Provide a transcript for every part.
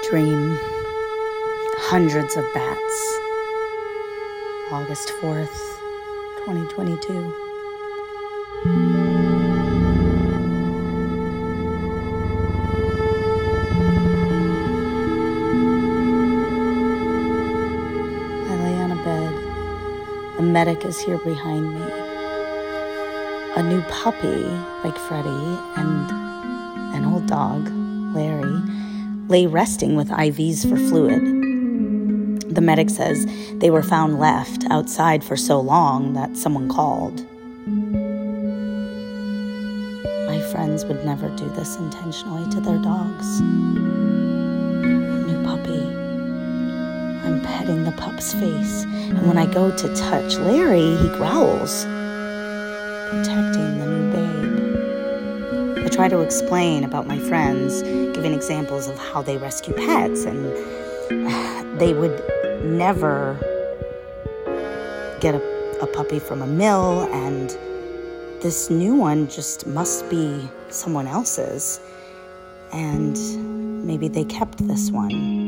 Dream. Hundreds of bats. August 4th, 2022. I lay on a bed. A medic is here behind me. A new puppy, like Freddie, and an old dog, Larry, lay resting with IVs for fluid. The medic says they were found left outside for so long that someone called. My friends would never do this intentionally to their dogs. New puppy. I'm petting the pup's face, and when I go to touch Larry, he growls, protecting the new babe. I try to explain about my friends, giving examples of how they rescue pets, and they would never get a puppy from a mill, and this new one just must be someone else's, and maybe they kept this one.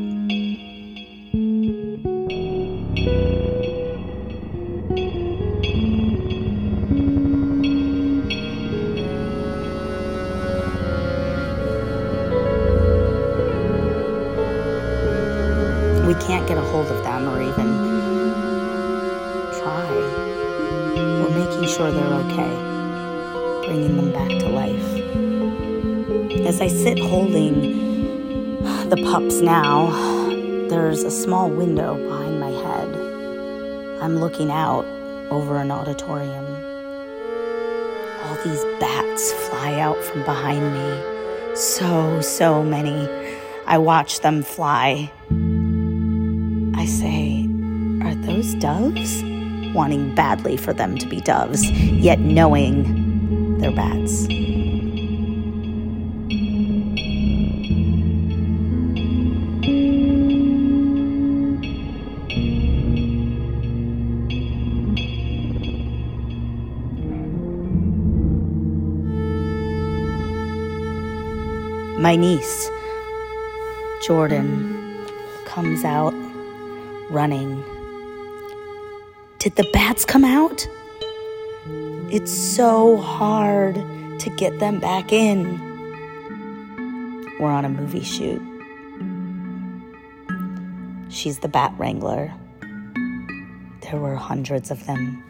We can't get a hold of them or even try. We're making sure they're okay, bringing them back to life. As I sit holding the pups now, there's a small window behind my head. I'm looking out over an auditorium. All these bats fly out from behind me. So many. I watch them fly. I say, are those doves? Wanting badly for them to be doves, yet knowing they're bats. My niece, Jordan, comes out running. Did the bats come out? It's so hard to get them back in. We're on a movie shoot. She's the bat wrangler. There were hundreds of them.